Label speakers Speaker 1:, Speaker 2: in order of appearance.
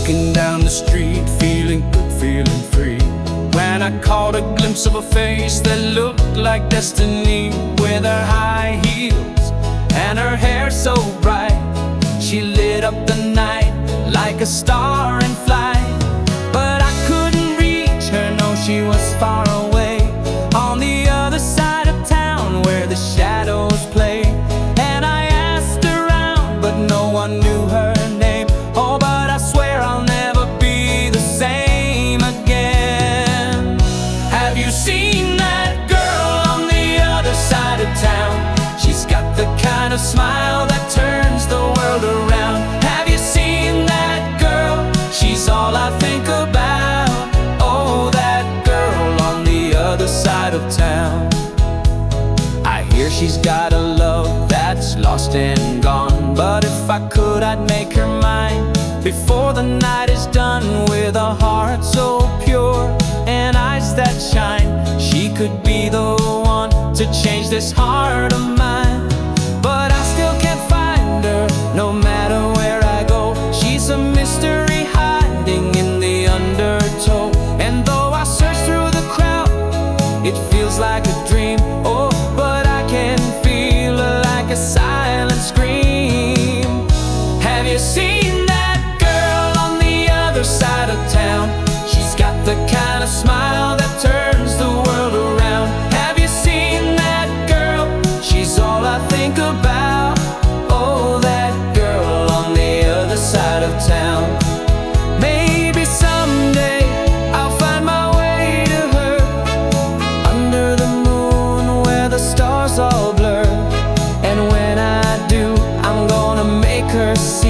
Speaker 1: walking down the street, feeling good, feeling free, when I caught a glimpse of a face that looked like destiny. With her high heels and her hair so bright, she lit up the night like a star in flight. But I couldn't reach her, no, she was far away, on the other side of town where the shadows play. And I asked around, but no one knew her name. Oh, but I swear I'll never be the same again. Have you seen that girl on the other side of town? She's got the kind of smile that turns the world around. Have you seen that girl? She's all I think about. Oh, that girl on the other side of town. I hear she's got a love that's lost and gone, but if I could, I'd make her mine before the night is done. With a heart so pure and eyes that shine, she could be the one to change this heart of mine. But I still can't find her, no matter where I go. She's a mystery hiding in the undertow. And though I search through the crowd, it feels like a dream. Oh, but I can feel like a silent scream. Have you seen that girl on the other side of town? She's got the kind of smile that turns the world around. Have you seen that girl? She's all I think about. Oh, that girl on the other side of town. Maybe someday I'll find my way to her, under the moon where the stars all blur. And when I do, I'm gonna make her see